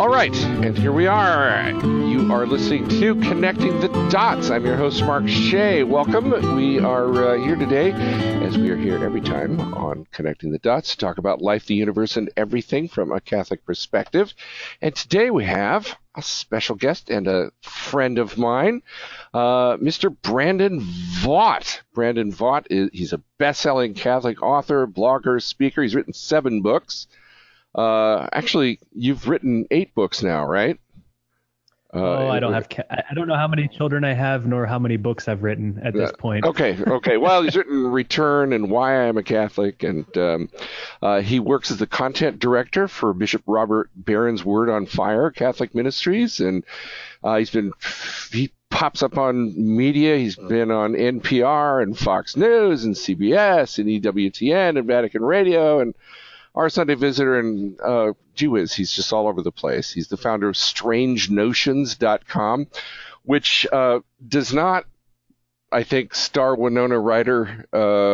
All right, and here we are. You are listening to Connecting the Dots. I'm your host, Mark Shea. Welcome. We are here today, as we are here every time on Connecting the Dots, to talk about life, the universe, and everything from a Catholic perspective. And today we have a special guest and a friend of mine, Mr. Brandon Vogt. Brandon Vogt, he's a best-selling Catholic author, blogger, speaker. He's written 7 books. Actually, you've written 8 books now, right? I don't know how many children I have, nor how many books I've written at this point. Okay. Well, he's written Return and Why I Am a Catholic, and he works as the content director for Bishop Robert Barron's Word on Fire Catholic Ministries, and he pops up on media. He's been on NPR and Fox News and CBS and EWTN and Vatican Radio and Our Sunday Visitor, and gee whiz, he's just all over the place. He's the founder of StrangeNotions.com, which does not, I think, star Winona Ryder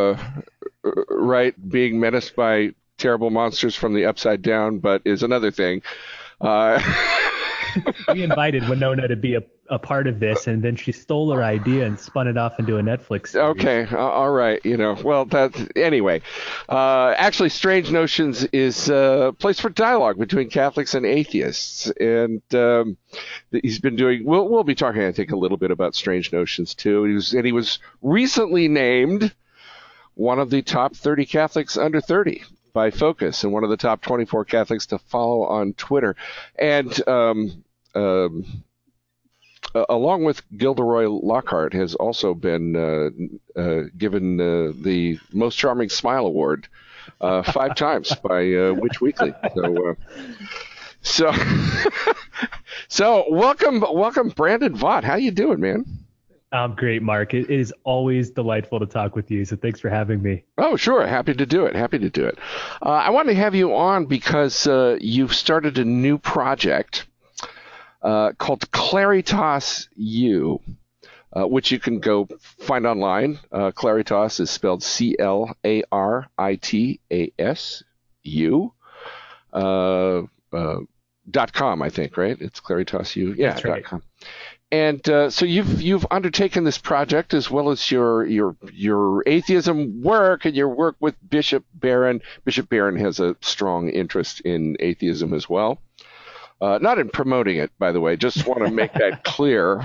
being menaced by terrible monsters from the Upside Down, but is another thing. We invited Winona to be a part of this, and then she stole her idea and spun it off into a Netflix series. Okay, all right. Anyway. Actually, Strange Notions is a place for dialogue between Catholics and atheists, and he's been doing. We'll be talking, I think, a little bit about Strange Notions too. He was recently named one of the top 30 Catholics under 30 by Focus, and one of the top 24 Catholics to follow on Twitter. And along with Gilderoy Lockhart, has also been given the Most Charming Smile Award 5 times by Witch Weekly. So welcome, Brandon Vogt. How you doing, man? I'm great, Mark. It is always delightful to talk with you, so thanks for having me. Oh, sure. Happy to do it. I wanted to have you on because you've started a new project called Claritas U, which you can go find online. Claritas is spelled CLARITASU. .com, I think, right? It's ClaritasU. Yeah, that's right. .com. And so you've undertaken this project, as well as your atheism work and your work with Bishop Barron. Bishop Barron has a strong interest in atheism as well. Not in promoting it, by the way. Just want to make that clear.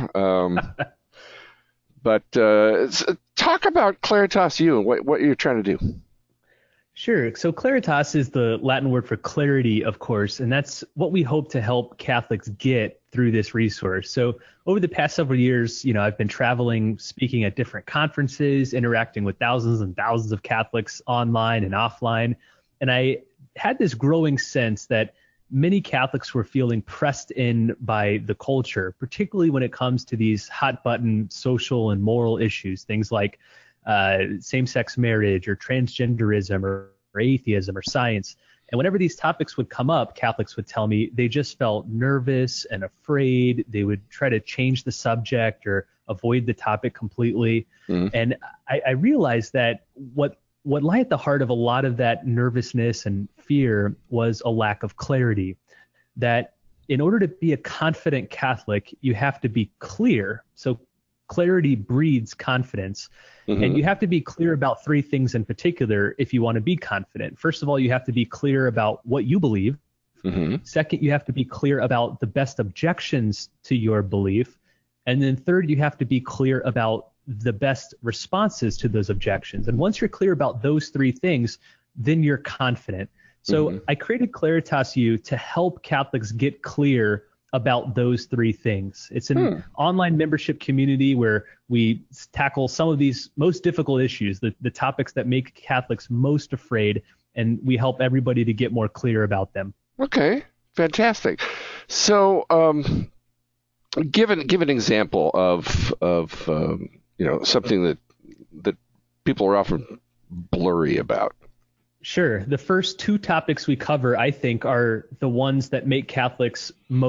But talk about Claritas U and what you're trying to do. Sure. So Claritas is the Latin word for clarity, of course, and that's what we hope to help Catholics get through this resource. So over the past several years, I've been traveling, speaking at different conferences, interacting with thousands and thousands of Catholics online and offline. And I had this growing sense that many Catholics were feeling pressed in by the culture, particularly when it comes to these hot button social and moral issues, things like same-sex marriage or transgenderism or atheism or science. And whenever these topics would come up, Catholics would tell me they just felt nervous and afraid. They would try to change the subject or avoid the topic completely. And I realized that what lay at the heart of a lot of that nervousness and fear was a lack of clarity, that in order to be a confident Catholic, you have to be clear. So clarity breeds confidence. And you have to be clear about 3 things in particular if you want to be confident. First of all, you have to be clear about what you believe. Second, you have to be clear about the best objections to your belief. And then third, you have to be clear about the best responses to those objections. And once you're clear about those 3 things, then you're confident. So I created Claritas U to help Catholics get clear about those 3 things. It's an online membership community where we tackle some of these most difficult issues, the topics that make Catholics most afraid, and we help everybody to get more clear about them. Okay, fantastic. So give an example of something that people are often blurry about. Sure. The first 2 topics we cover, I think, are the ones that make Catholics most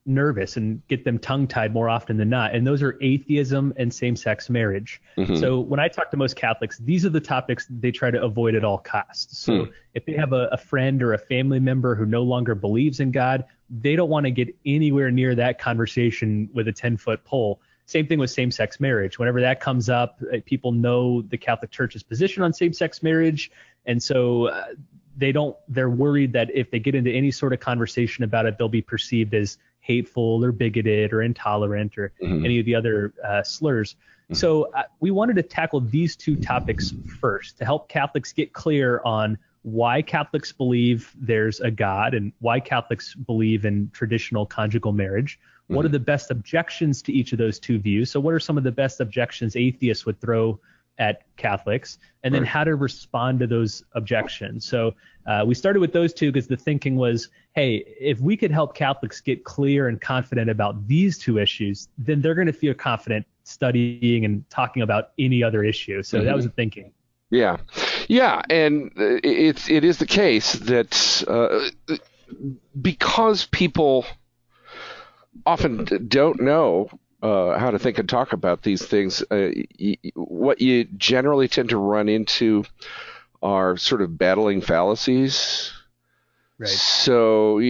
nervous and get them tongue-tied more often than not. And those are atheism and same-sex marriage. So when I talk to most Catholics, these are the topics they try to avoid at all costs. So if they have a friend or a family member who no longer believes in God, they don't want to get anywhere near that conversation with a 10-foot pole. Same thing with same-sex marriage. Whenever that comes up, people know the Catholic Church's position on same-sex marriage. And so they're worried that if they get into any sort of conversation about it, they'll be perceived as hateful or bigoted or intolerant or any of the other slurs. So we wanted to tackle these two topics first to help Catholics get clear on why Catholics believe there's a God and why Catholics believe in traditional conjugal marriage. What are the best objections to each of those two views? So what are some of the best objections atheists would throw at Catholics, and then how to respond to those objections. So we started with those two because the thinking was, hey, if we could help Catholics get clear and confident about these two issues, then they're going to feel confident studying and talking about any other issue. So that was the thinking. Yeah, and it is the case that because people often don't know how to think and talk about these things, what you generally tend to run into are sort of battling fallacies. Right. So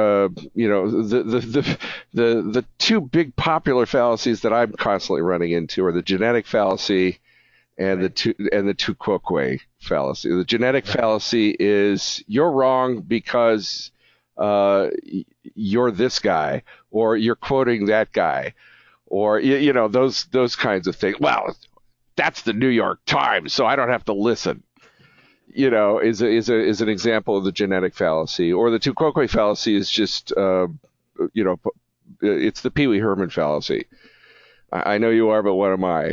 the two big popular fallacies that I'm constantly running into are the genetic fallacy and the tu quoque fallacy. The genetic fallacy is you're wrong because you're this guy, or you're quoting that guy, or those kinds of things. Well, that's the New York Times, so I don't have to listen. Is an example of the genetic fallacy. Or the tu quoque fallacy is just it's the Pee Wee Herman fallacy. I know you are, but what am I?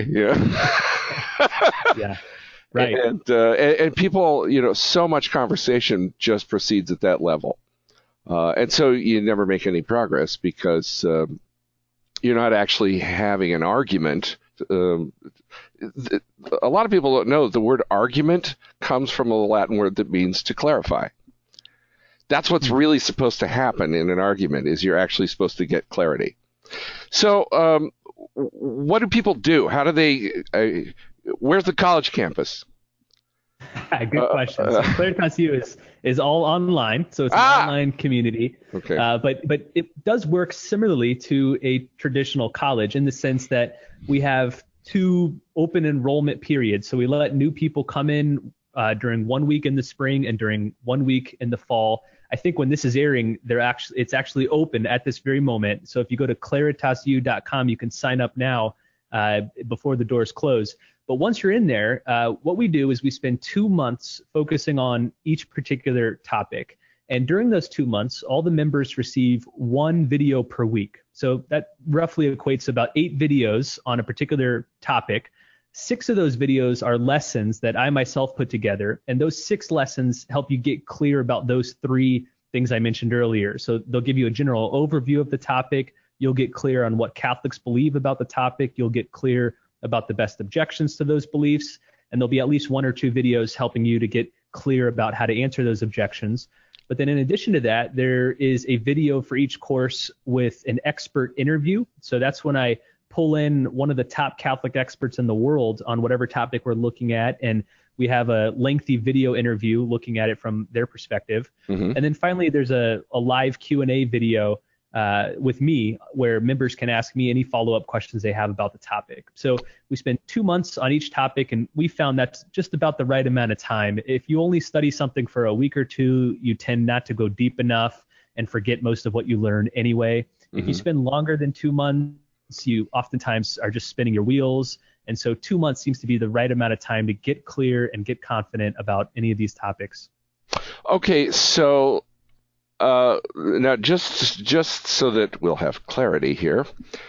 Yeah. Right. And people, so much conversation just proceeds at that level. And so you never make any progress because you're not actually having an argument. A lot of people don't know that the word argument comes from a Latin word that means to clarify. That's what's really supposed to happen in an argument, is you're actually supposed to get clarity. So what do people do? How do they where's the college campus? Good question. So Claritas U is all online, so it's an online community. Okay. But it does work similarly to a traditional college in the sense that we have two open enrollment periods. So we let new people come in during 1 week in the spring and during 1 week in the fall. I think when this is airing, it's actually open at this very moment. So if you go to claritasu.com, you can sign up now before the doors close. But once you're in there, what we do is we spend 2 months focusing on each particular topic. And during those 2 months, all the members receive one video per week. So that roughly equates to about 8 videos on a particular topic. 6 of those videos are lessons that I myself put together. And those 6 lessons help you get clear about those 3 things I mentioned earlier. So they'll give you a general overview of the topic. You'll get clear on what Catholics believe about the topic. You'll get clear about the best objections to those beliefs. And there'll be at least 1 or 2 videos helping you to get clear about how to answer those objections. But then in addition to that, there is a video for each course with an expert interview. So that's when I pull in one of the top Catholic experts in the world on whatever topic we're looking at. And we have a lengthy video interview looking at it from their perspective. And then finally, there's a live Q&A video with me where members can ask me any follow-up questions they have about the topic. So we spend 2 months on each topic, and we found that's just about the right amount of time. If you only study something for a week or two, you tend not to go deep enough and forget most of what you learn anyway. If you spend longer than 2 months, you oftentimes are just spinning your wheels. And so 2 months seems to be the right amount of time to get clear and get confident about any of these topics. Okay, so now just so that we'll have clarity here,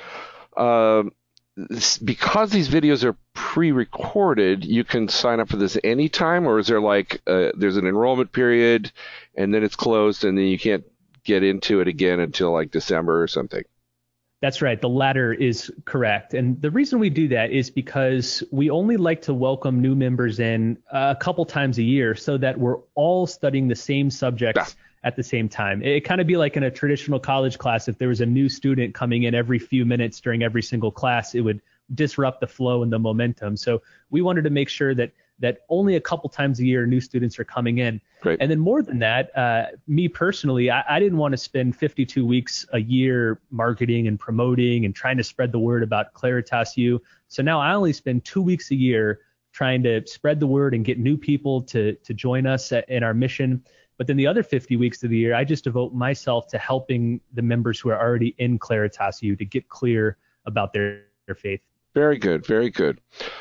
because these videos are pre-recorded, you can sign up for this anytime, or is there there's an enrollment period and then it's closed and then you can't get into it again until like December or something? That's right. The latter is correct. And the reason we do that is because we only like to welcome new members in a couple times a year so that we're all studying the same subjects at the same time. It kind of be like in a traditional college class. If there was a new student coming in every few minutes during every single class, it would disrupt the flow and the momentum. So we wanted to make sure that only a couple times a year new students are coming in. Great. And then more than that, me personally, I didn't want to spend 52 weeks a year marketing and promoting and trying to spread the word about Claritas U. So now I only spend 2 weeks a year trying to spread the word and get new people to join us in our mission. But then the other 50 weeks of the year, I just devote myself to helping the members who are already in Claritas U to get clear about their faith. Very good. Very good.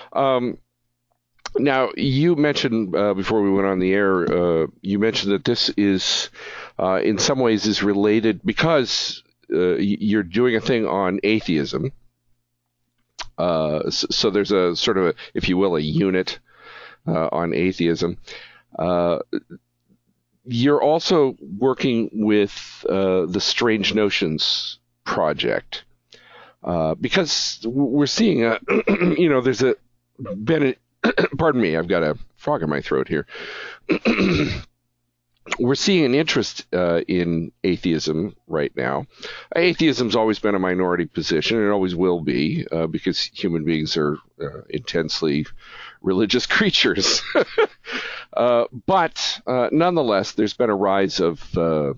Now, you mentioned before we went on the air, you mentioned that this is, in some ways, is related because you're doing a thing on atheism. So there's a sort of, if you will, a unit on atheism. You're also working with the Strange Notions Project because we're seeing, there's pardon me, I've got a frog in my throat here. We're seeing an interest in atheism right now. Atheism's always been a minority position, and it always will be, because human beings are intensely religious creatures. But nonetheless, there's been a rise of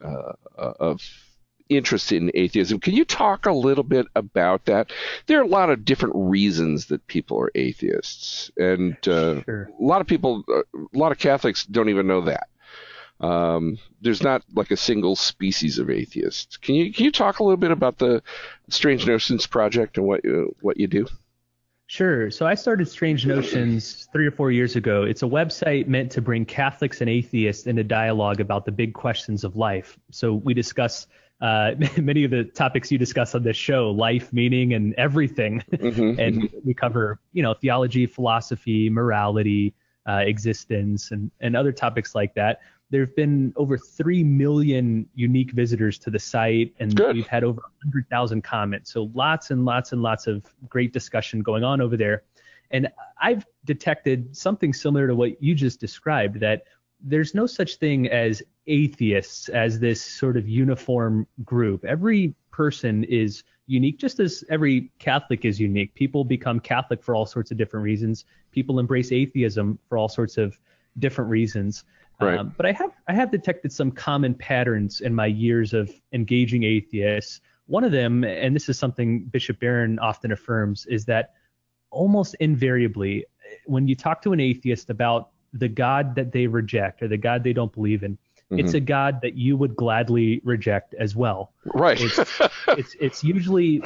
interest in atheism. Can you talk a little bit about that? There are a lot of different reasons that people are atheists, and Sure. a lot of Catholics don't even know that. There's not like a single species of atheists. Can you talk a little bit about the Strange Notions Project and what you do? Sure. So I started Strange Notions 3 or 4 years ago. It's a website meant to bring Catholics and atheists into dialogue about the big questions of life. So we discuss many of the topics you discuss on this show, life, meaning, and everything. Mm-hmm, and we cover, theology, philosophy, morality, existence, and other topics like that. There have been over 3 million unique visitors to the site, and Good. We've had over 100,000 comments. So lots and lots and lots of great discussion going on over there. And I've detected something similar to what you just described, that there's no such thing as atheists as this sort of uniform group. Every person is unique, just as every Catholic is unique. People become Catholic for all sorts of different reasons. People embrace atheism for all sorts of different reasons. Right. But I have detected some common patterns in my years of engaging atheists. One of them, and this is something Bishop Barron often affirms, is that almost invariably, when you talk to an atheist about the God that they reject or the God they don't believe in, Mm-hmm. it's a God that you would gladly reject as well. Right. It's usually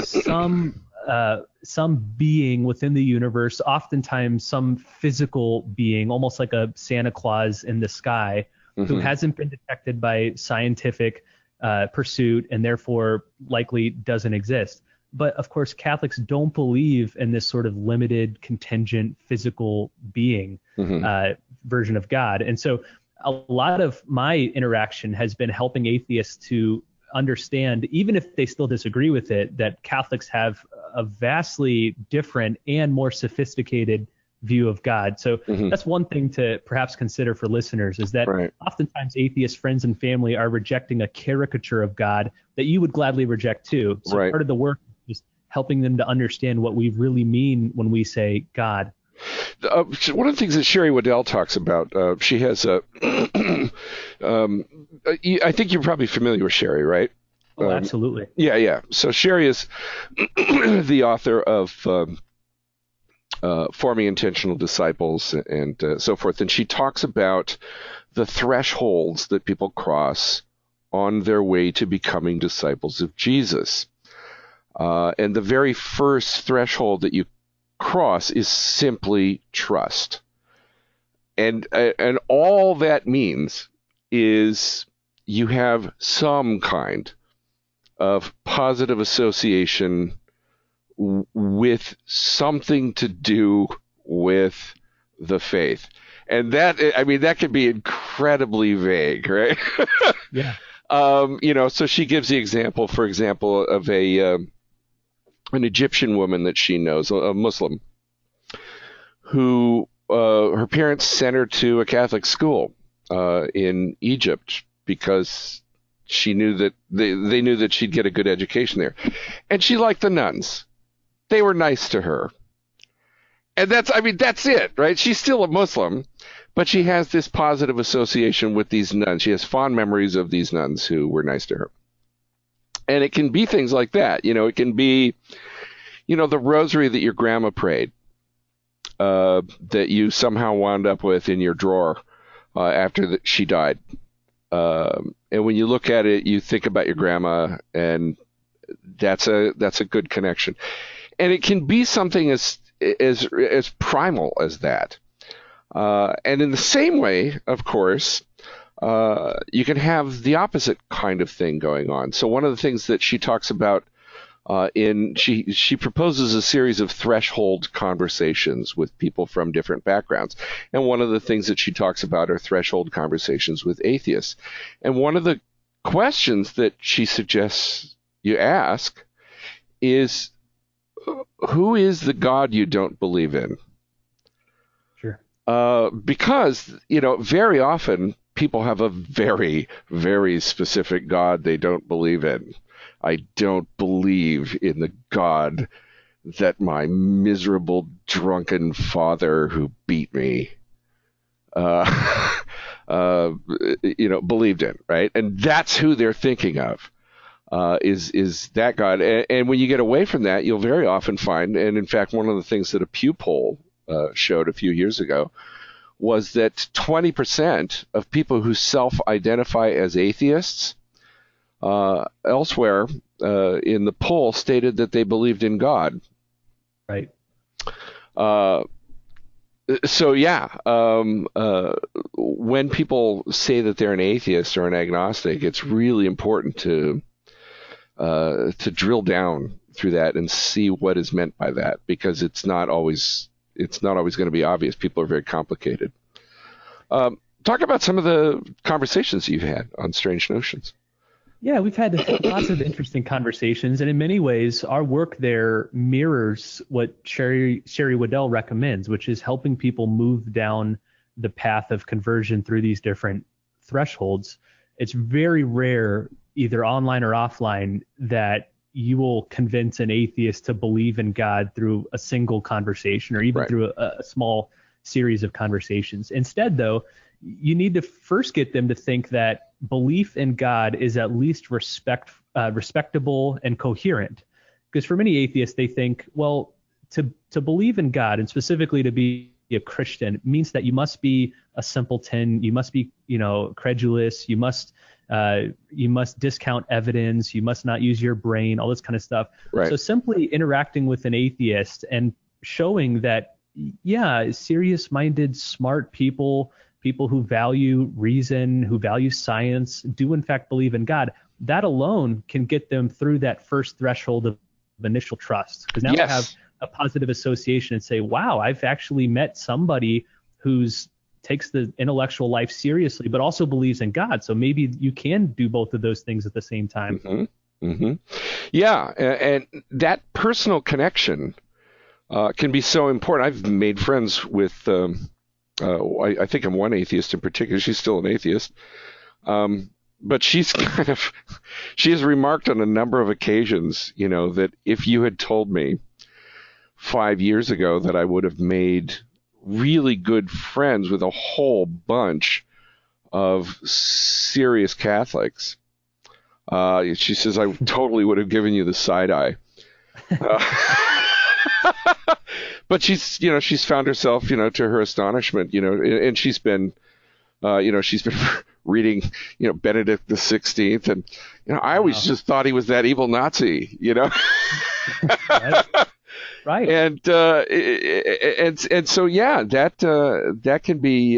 some being within the universe, oftentimes some physical being, almost like a Santa Claus in the sky, Mm-hmm. who hasn't been detected by scientific pursuit and therefore likely doesn't exist. But of course, Catholics don't believe in this sort of limited, contingent, physical being Mm-hmm. Version of God. And so a lot of my interaction has been helping atheists to understand, even if they still disagree with it, that Catholics have a vastly different and more sophisticated view of God. So Mm-hmm. that's one thing to perhaps consider for listeners, is that Right. oftentimes atheist friends and family are rejecting a caricature of God that you would gladly reject too. So Right. part of the work is just helping them to understand what we really mean when we say God. One of the things that Sherry Waddell talks about, she has a, I think you're probably familiar with Sherry, right? Oh, absolutely. Yeah. So Sherry is the author of Forming Intentional Disciples and so forth. And she talks about the thresholds that people cross on their way to becoming disciples of Jesus. And the very first threshold that you cross is simply trust. And all that means is you have some kind of positive association with something to do with the faith. And that could be incredibly vague, right? Yeah. So she gives the example, for example, of an Egyptian woman that she knows, a Muslim, who her parents sent her to a Catholic school in Egypt because she knew that they knew that she'd get a good education there. And she liked the nuns. They were nice to her. And that's it, right? She's still a Muslim, but she has this positive association with these nuns. She has fond memories of these nuns who were nice to her. And it can be things like that. It can be, the rosary that your grandma prayed, that you somehow wound up with in your drawer after she died. And when you look at it, you think about your grandma, and that's a good connection. And it can be something as primal as that. And in the same way, of course, you can have the opposite kind of thing going on. So one of the things that she talks about she proposes a series of threshold conversations with people from different backgrounds. And one of the things that she talks about are threshold conversations with atheists. And one of the questions that she suggests you ask is, who is the God you don't believe in? Sure. Because, very often people have a very, very specific God they don't believe in. I don't believe in the God that my miserable, drunken father who beat me, believed in, right? And that's who they're thinking of, is that God. And when you get away from that, you'll very often find, and in fact, one of the things that a Pew poll showed a few years ago was that 20% of people who self-identify as atheists elsewhere in the poll stated that they believed in God. Right. So yeah, when people say that they're an atheist or an agnostic, it's really important to drill down through that and see what is meant by that, because it's not always going to be obvious. People are very complicated. Talk about some of the conversations you've had on Strange Notions. Yeah, we've had lots of interesting conversations, and in many ways, our work there mirrors what Sherry Weddell recommends, which is helping people move down the path of conversion through these different thresholds. It's very rare, either online or offline, that you will convince an atheist to believe in God through a single conversation or even right. through a small series of conversations. Instead, though, you need to first get them to think that belief in God is at least respectable and coherent. Because for many atheists, they think, well, to believe in God, and specifically to be a Christian, means that you must be a simpleton, you must be, credulous, you must discount evidence, you must not use your brain, all this kind of stuff. Right. So simply interacting with an atheist and showing that, serious-minded, smart people who value reason, who value science, do in fact believe in God, that alone can get them through that first threshold of initial trust. Because now yes. they have a positive association and say, wow, I've actually met somebody who's takes the intellectual life seriously, but also believes in God. So maybe you can do both of those things at the same time. Mm-hmm. Mm-hmm. Yeah, and that personal connection can be so important. I've made friends with I think I'm one atheist in particular. She's still an atheist. But she has remarked on a number of occasions, that if you had told me 5 years ago that I would have made really good friends with a whole bunch of serious Catholics, she says, I totally would have given you the side eye. But she's found herself, to her astonishment, and she's been reading, Benedict the 16th, and I always just thought he was that evil Nazi, Right. And so yeah, that can be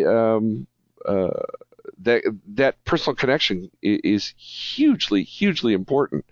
that personal connection is hugely important.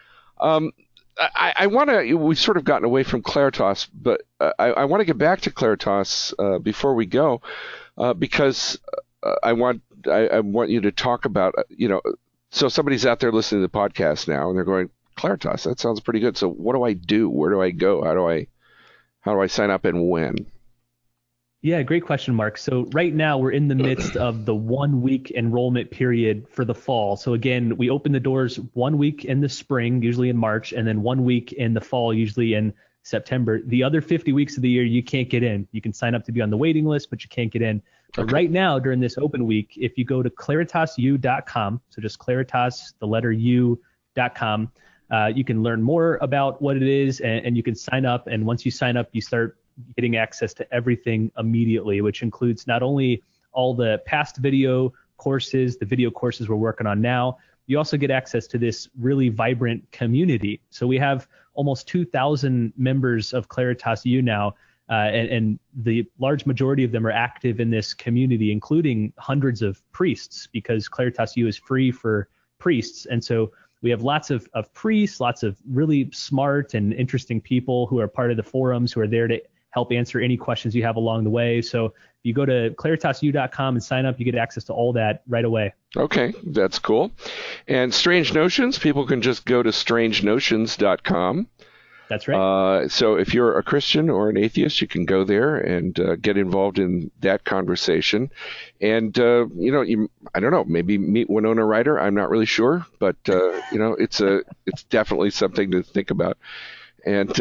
I want to. We've sort of gotten away from Claritas, but I want to get back to Claritas before we go, because I want you to talk about, so somebody's out there listening to the podcast now and they're going, Claritas, that sounds pretty good. So what do I do? Where do I go? How do I sign up, and when? Yeah, great question, Mark. So right now we're in the midst of the 1 week enrollment period for the fall. So again, we open the doors 1 week in the spring, usually in March, and then 1 week in the fall, usually in September. The other 50 weeks of the year, you can't get in. You can sign up to be on the waiting list, but you can't get in. But Okay. right now, during this open week, if you go to claritasu.com, so just Claritas, the letter U.com, you can learn more about what it is, and you can sign up. And once you sign up, you start getting access to everything immediately, which includes not only all the past video courses, the video courses we're working on now, you also get access to this really vibrant community. So we have almost 2,000 members of Claritas U now, and the large majority of them are active in this community, including hundreds of priests, because Claritas U is free for priests. And so we have lots of priests, lots of really smart and interesting people who are part of the forums, who are there to help answer any questions you have along the way. So if you go to claritasu.com and sign up, you get access to all that right away. Okay, that's cool. And Strange Notions, people can just go to strangenotions.com. That's right. So if you're a Christian or an atheist, you can go there and get involved in that conversation. And, I don't know, maybe meet Winona Ryder. I'm not really sure, but, it's definitely something to think about. And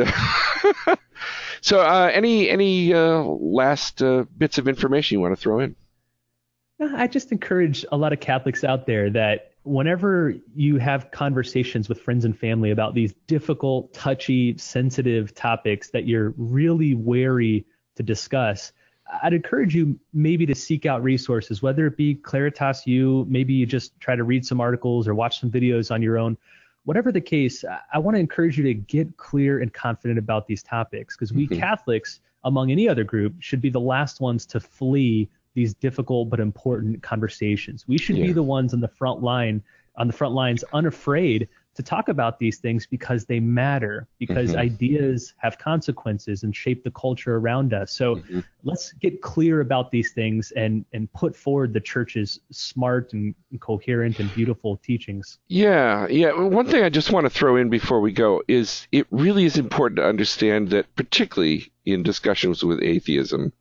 so any last bits of information you want to throw in? I just encourage a lot of Catholics out there that whenever you have conversations with friends and family about these difficult, touchy, sensitive topics that you're really wary to discuss, I'd encourage you maybe to seek out resources, whether it be Claritas U, maybe you just try to read some articles or watch some videos on your own. Whatever the case, I want to encourage you to get clear and confident about these topics, because we Catholics, among any other group, should be the last ones to flee these difficult but important conversations. We should be the ones on the front lines, unafraid to talk about these things, because they matter, because ideas have consequences and shape the culture around us. So let's get clear about these things and put forward the church's smart and coherent and beautiful teachings. Yeah. One thing I just want to throw in before we go is it really is important to understand that, particularly in discussions with atheism,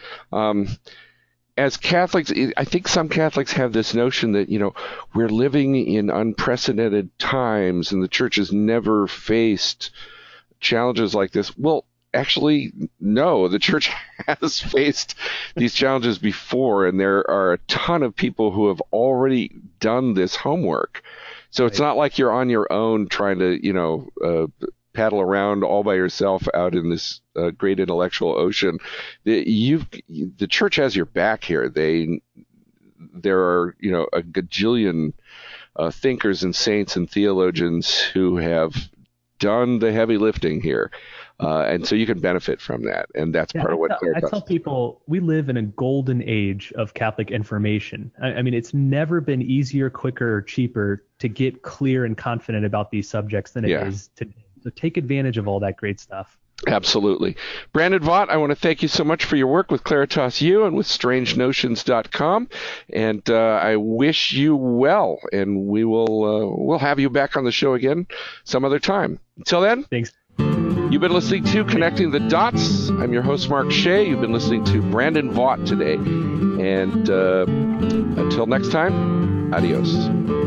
as Catholics, I think some Catholics have this notion that, we're living in unprecedented times and the church has never faced challenges like this. Well, actually, no, the church has faced these challenges before, and there are a ton of people who have already done this homework. So it's not like you're on your own trying to, paddle around all by yourself out in this great intellectual ocean. The church has your back here. There are a gajillion thinkers and saints and theologians who have done the heavy lifting here, and so you can benefit from that. And that's part of what I tell people, we live in a golden age of Catholic information. I mean, it's never been easier, quicker, or cheaper to get clear and confident about these subjects than it is today. So take advantage of all that great stuff. Absolutely. Brandon Vaught, I want to thank you so much for your work with Claritas U and with strangenotions.com. And I wish you well. And we'll have you back on the show again some other time. Until then. Thanks. You've been listening to Connecting the Dots. I'm your host, Mark Shea. You've been listening to Brandon Vaught today. And until next time, adios.